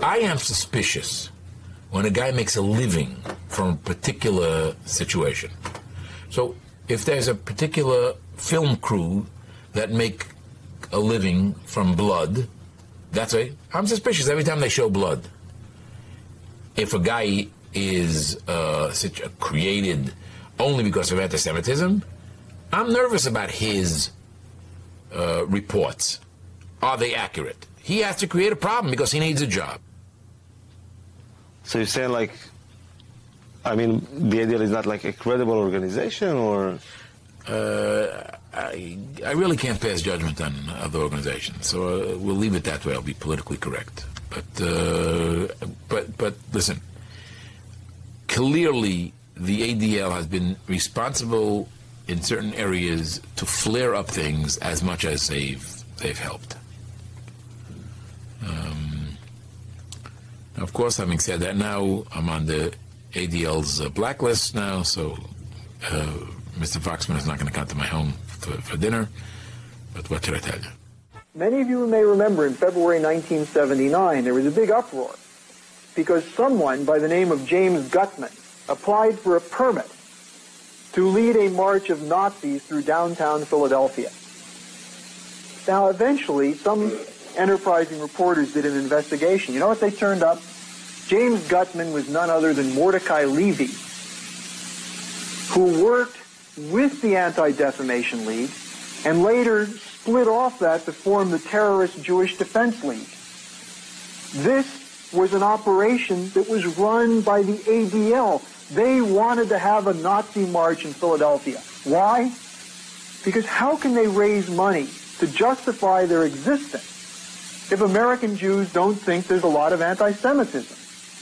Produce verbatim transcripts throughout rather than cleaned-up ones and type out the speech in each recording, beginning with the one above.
I am suspicious when a guy makes a living from a particular situation. So if there's a particular film crew that make a living from blood, that's it. I'm suspicious every time they show blood. If a guy is uh, created only because of anti-Semitism, I'm nervous about his uh, reports. Are they accurate? He has to create a problem because he needs a job. So you're saying, like, I mean, the A D L is not like a credible organization, or? Uh, I, I really can't pass judgment on other organizations, so uh, we'll leave it that way. I'll be politically correct. But, uh, but, but listen, clearly the A D L has been responsible in certain areas to flare up things as much as they've, they've helped. Um, of course, having said that, now I'm on the A D L's uh, blacklist now, so uh, Mister Foxman is not going to come to my home for, for dinner. But what should I tell you? Many of you may remember in February nineteen seventy-nine, there was a big uproar because someone by the name of James Gutman applied for a permit to lead a march of Nazis through downtown Philadelphia. Now, eventually, some enterprising reporters did an investigation. You know what they turned up? James Gutman was none other than Mordecai Levy, who worked with the Anti-Defamation League and later split off that to form the Terrorist Jewish Defense League. This was an operation that was run by the A D L. They wanted to have a Nazi march in Philadelphia. Why? Because how can they raise money to justify their existence if American Jews don't think there's a lot of anti-Semitism?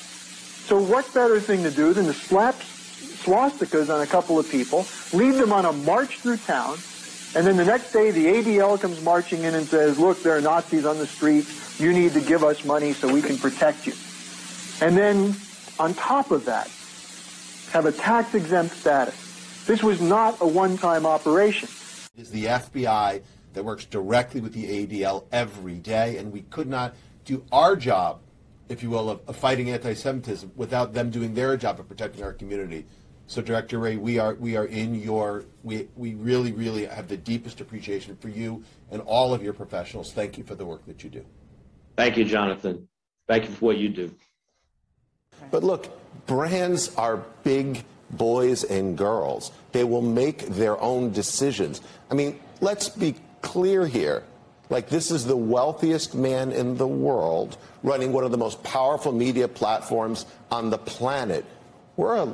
So what better thing to do than to slap swastikas on a couple of people, lead them on a march through town, and then the next day the A D L comes marching in and says, look, there are Nazis on the streets, you need to give us money so we can protect you. And then, on top of that, have a tax-exempt status. This was not a one-time operation. It is the F B I that works directly with the A D L every day, and we could not do our job, if you will, of, of fighting anti-Semitism without them doing their job of protecting our community. So, Director Wray, we are we are in your we we really really have the deepest appreciation for you and all of your professionals. Thank you for the work that you do. Thank you, Jonathan. Thank you for what you do. But look, brands are big boys and girls. They will make their own decisions. I mean, let's be clear here. Like, this is the wealthiest man in the world running one of the most powerful media platforms on the planet. We're a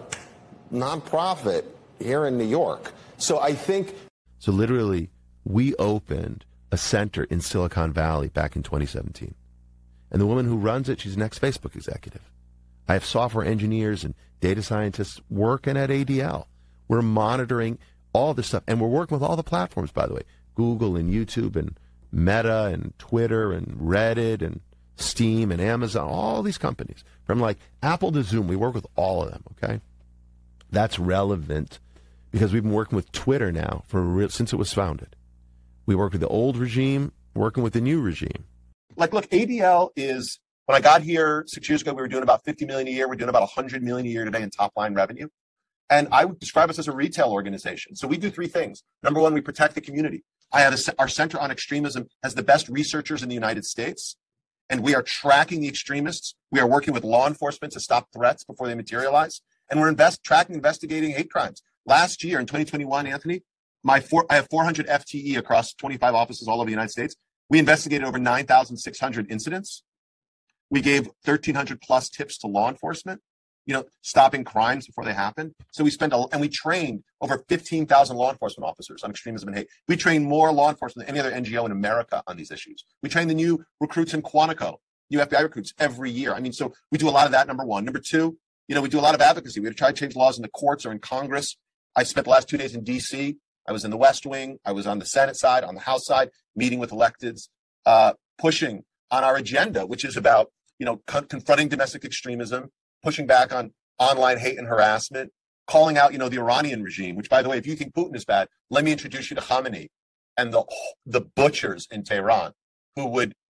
nonprofit here in New York. So I think... So literally, we opened a center in Silicon Valley back in twenty seventeen. And the woman who runs it, she's an ex-Facebook executive. I have software engineers and data scientists working at A D L. We're monitoring all this stuff. And we're working with all the platforms, by the way. Google and YouTube and Meta and Twitter and Reddit and Steam and Amazon, all these companies. From like Apple to Zoom, we work with all of them, okay? That's relevant because we've been working with Twitter now for real, since it was founded. We work with the old regime, working with the new regime. Like, look, A D L is, when I got here six years ago, we were doing about fifty million dollars a year. We're doing about one hundred million dollars a year today in top-line revenue. And I would describe us as a retail organization. So we do three things. Number one, we protect the community. I have a, our Center on Extremism has the best researchers in the United States, and we are tracking the extremists. We are working with law enforcement to stop threats before they materialize, and we're invest, tracking, investigating hate crimes. Last year, in twenty twenty-one, Anthony, my four, I have four hundred F T E across twenty-five offices all over the United States. We investigated over nine thousand six hundred incidents. We gave thirteen hundred plus tips to law enforcement, you know, stopping crimes before they happen. So we spent, a, and we trained over fifteen thousand law enforcement officers on extremism and hate. We train more law enforcement than any other N G O in America on these issues. We train the new recruits in Quantico, new F B I recruits every year. I mean, so we do a lot of that, number one. Number two, you know, we do a lot of advocacy. We try to change laws in the courts or in Congress. I spent the last two days in D C. I was in the West Wing. I was on the Senate side, on the House side, meeting with electeds, uh, pushing on our agenda, which is about, you know, con- confronting domestic extremism, pushing back on online hate and harassment, calling out, you know, the Iranian regime, which, by the way, if you think Putin is bad, let me introduce you to Khamenei and the the butchers in Tehran who would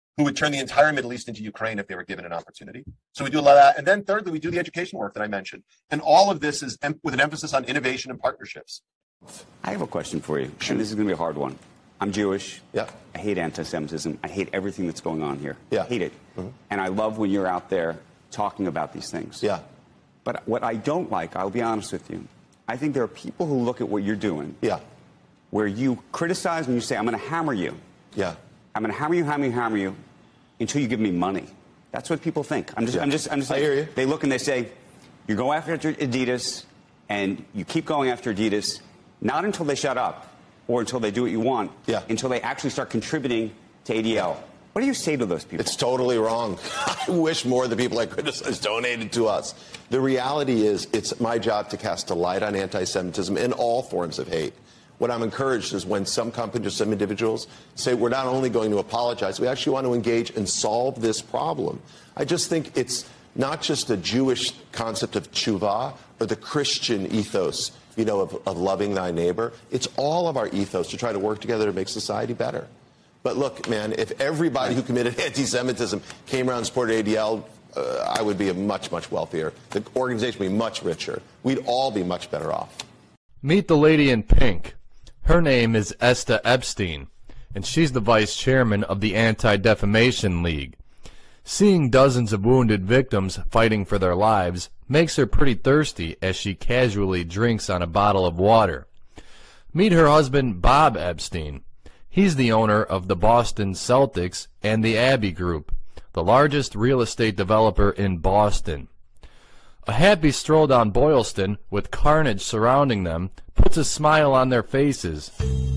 who would turn the entire Middle East into Ukraine if they were given an opportunity. So we do a lot of that. And then thirdly, we do the education work that I mentioned. And all of this is em- with an emphasis on innovation and partnerships. I have a question for you, and this is going to be a hard one. I'm Jewish. Yeah. I hate anti-Semitism. I hate everything that's going on here. Yeah. I hate it. Mm-hmm. And I love when you're out there talking about these things. Yeah. But what I don't like, I'll be honest with you, I think there are people who look at what you're doing. Yeah. Where you criticize and you say, I'm going to hammer you. Yeah. I'm going to hammer you, hammer you, hammer you until you give me money. That's what people think. I'm just, Yeah. I'm just, I'm just. I hear you. They look and they say, you go after Adidas, and you keep going after Adidas, not until they shut up or until they do what you want. Yeah. Until they actually start contributing to A D L. What do you say to those people? It's totally wrong. I wish more of the people I criticize donated to us. The reality is, it's my job to cast a light on anti-Semitism and all forms of hate. What I'm encouraged is when some companies, some individuals say we're not only going to apologize, we actually want to engage and solve this problem. I just think it's not just a Jewish concept of tshuva or the Christian ethos, you know, of, of loving thy neighbor. It's all of our ethos to try to work together to make society better. But look, man, if everybody who committed anti-Semitism came around and supported A D L, uh, I would be a much, much wealthier. The organization would be much richer. We'd all be much better off. Meet the lady in pink. Her name is Esther Epstein, and she's the vice chairman of the Anti-Defamation League. Seeing dozens of wounded victims fighting for their lives makes her pretty thirsty as she casually drinks on a bottle of water. Meet her husband, Bob Epstein. He's the owner of the Boston Celtics and the Abbey Group, the largest real estate developer in Boston. A happy stroll down Boylston, with carnage surrounding them, puts a smile on their faces.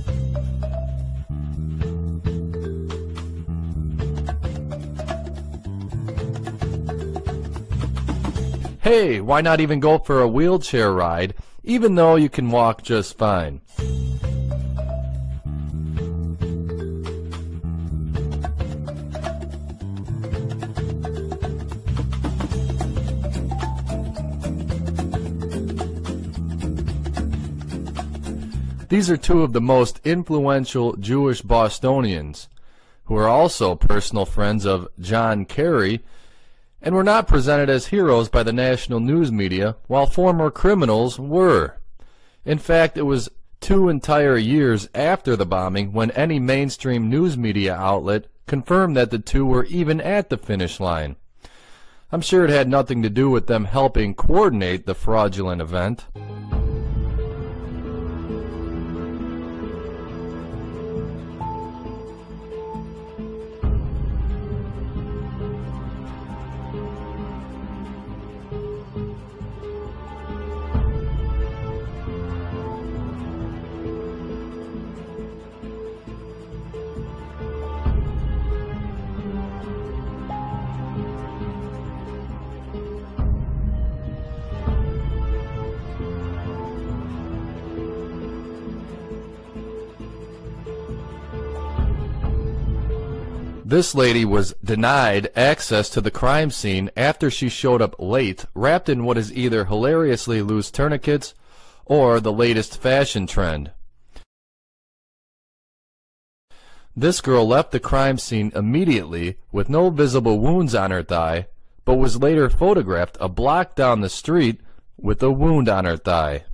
Hey, why not even go for a wheelchair ride, even though you can walk just fine? These are two of the most influential Jewish Bostonians, who are also personal friends of John Kerry, and were not presented as heroes by the national news media, while former criminals were. In fact, it was two entire years after the bombing when any mainstream news media outlet confirmed that the two were even at the finish line. I'm sure it had nothing to do with them helping coordinate the fraudulent event. This lady was denied access to the crime scene after she showed up late, wrapped in what is either hilariously loose tourniquets or the latest fashion trend. This girl left the crime scene immediately with no visible wounds on her thigh, but was later photographed a block down the street with a wound on her thigh.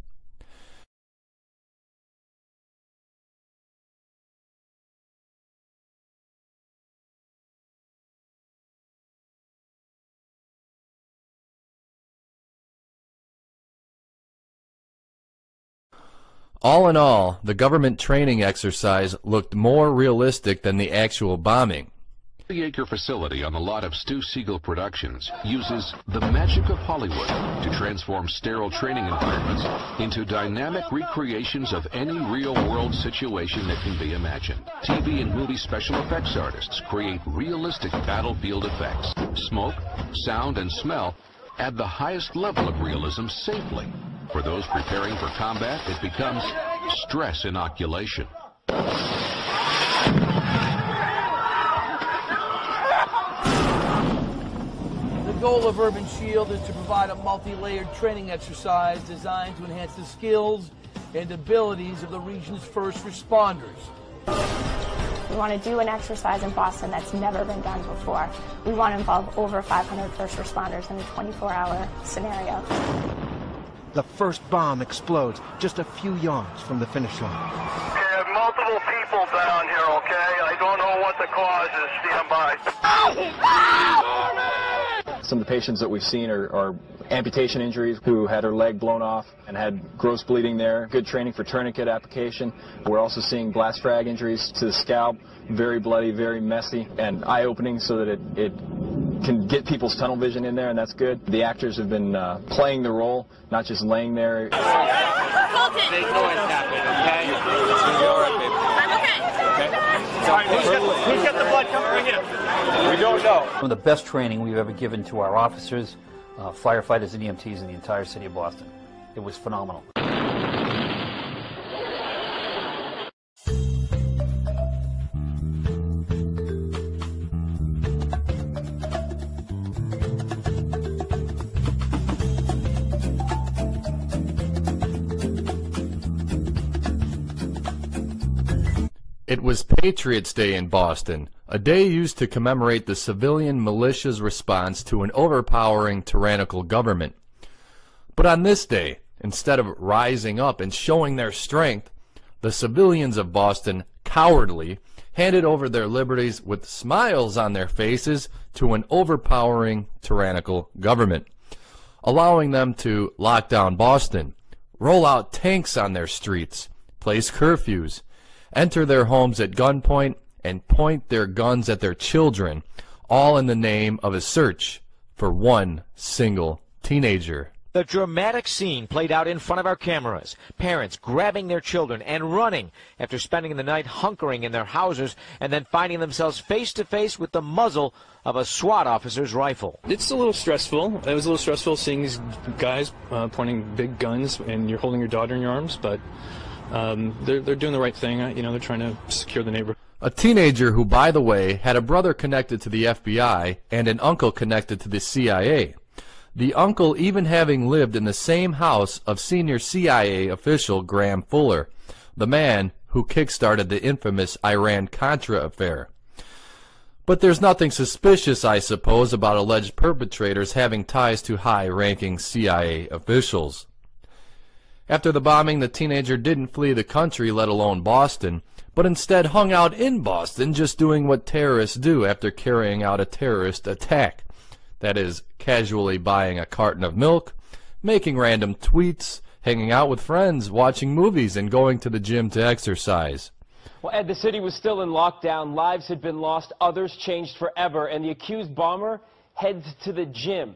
All in all, the government training exercise looked more realistic than the actual bombing. The thirty acre facility on the lot of Stu Siegel Productions uses the magic of Hollywood to transform sterile training environments into dynamic recreations of any real-world situation that can be imagined. T V and movie special effects artists create realistic battlefield effects. Smoke, sound, and smell add the highest level of realism safely. For those preparing for combat, it becomes stress inoculation. The goal of Urban Shield is to provide a multi-layered training exercise designed to enhance the skills and abilities of the region's first responders. We want to do an exercise in Boston that's never been done before. We want to involve over five hundred first responders in a twenty-four hour scenario. The first bomb explodes just a few yards from the finish line. Okay, I have multiple people down here, okay? I don't know what the cause is. Stand by. Some of the patients that we've seen are, are amputation injuries who had her leg blown off and had gross bleeding there. Good training for tourniquet application. We're also seeing blast frag injuries to the scalp, very bloody, very messy, and eye-opening so that it, it can get people's tunnel vision in there, and that's good. The actors have been uh, playing the role, not just laying there. They know it's happening, okay? It's going to be all right, baby. I'm okay. Okay? All right, who's got, who's got the blood coming right here? We don't know. One of the best training we've ever given to our officers, uh, firefighters, and E M Ts in the entire city of Boston. It was phenomenal. It was Patriots' Day in Boston, a day used to commemorate the civilian militia's response to an overpowering tyrannical government. But on this day, instead of rising up and showing their strength, the civilians of Boston cowardly handed over their liberties with smiles on their faces to an overpowering tyrannical government, allowing them to lock down Boston, roll out tanks on their streets, place curfews, enter their homes at gunpoint, and point their guns at their children, all in the name of a search for one single teenager. The dramatic scene played out in front of our cameras. Parents grabbing their children and running after spending the night hunkering in their houses and then finding themselves face to face with the muzzle of a SWAT officer's rifle. It's a little stressful. It was a little stressful seeing these guys uh, pointing big guns and you're holding your daughter in your arms, but Um, they're, they're doing the right thing. You know, they're trying to secure the neighborhood. A teenager who, by the way, had a brother connected to the F B I and an uncle connected to the C I A. The uncle even having lived in the same house of senior C I A official Graham Fuller, the man who kick-started the infamous Iran-Contra affair. But there's nothing suspicious, I suppose, about alleged perpetrators having ties to high-ranking C I A officials. After the bombing, the teenager didn't flee the country, let alone Boston, but instead hung out in Boston just doing what terrorists do after carrying out a terrorist attack. That is, casually buying a carton of milk, making random tweets, hanging out with friends, watching movies, and going to the gym to exercise. Well, Ed, the city was still in lockdown. Lives had been lost. Others changed forever. And the accused bomber heads to the gym.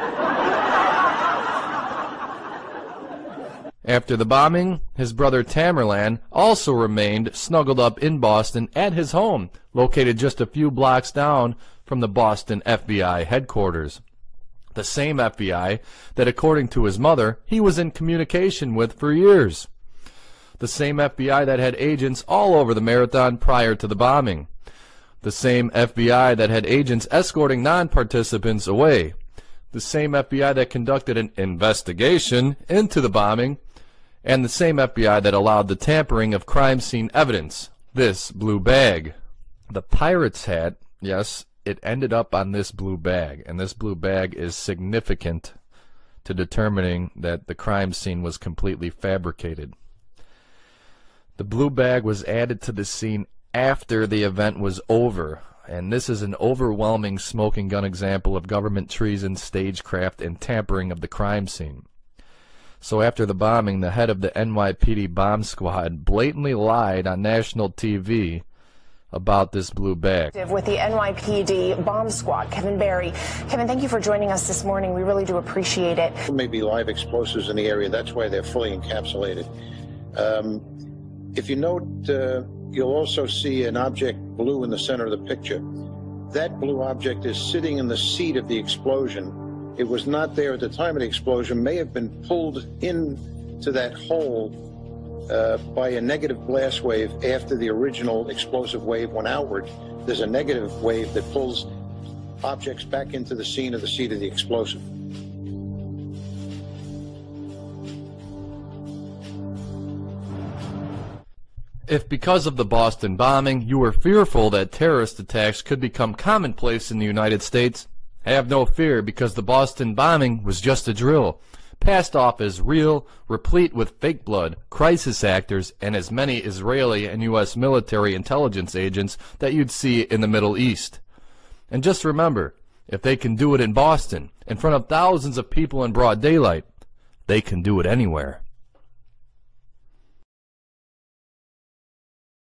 After the bombing, his brother Tamerlan also remained snuggled up in Boston at his home, located just a few blocks down from the Boston F B I headquarters. The same F B I that, according to his mother, he was in communication with for years. The same F B I that had agents all over the marathon prior to the bombing. The same F B I that had agents escorting non-participants away. The same F B I that conducted an investigation into the bombing. And the same F B I that allowed the tampering of crime scene evidence, this blue bag. The pirate's hat, yes, it ended up on this blue bag, and this blue bag is significant to determining that the crime scene was completely fabricated. The blue bag was added to the scene after the event was over, and this is an overwhelming smoking gun example of government treason, stagecraft, and tampering of the crime scene. So after the bombing, the head of the N Y P D bomb squad blatantly lied on national T V about this blue bag. With the N Y P D bomb squad, Kevin Barry. Kevin, thank you for joining us this morning. We really do appreciate it. There may be live explosives in the area. That's why they're fully encapsulated. Um, if you note, uh, you'll also see an object blue in the center of the picture. That blue object is sitting in the seat of the explosion. It was not there at the time of the explosion, may have been pulled into that hole uh, by a negative blast wave after the original explosive wave went outward. There's a negative wave that pulls objects back into the scene of the seat of the explosive. If because of the Boston bombing you were fearful that terrorist attacks could become commonplace in the United States, have no fear, because the Boston bombing was just a drill, passed off as real, replete with fake blood, crisis actors, and as many Israeli and U S military intelligence agents that you'd see in the Middle East. And just remember, if they can do it in Boston, in front of thousands of people in broad daylight, they can do it anywhere.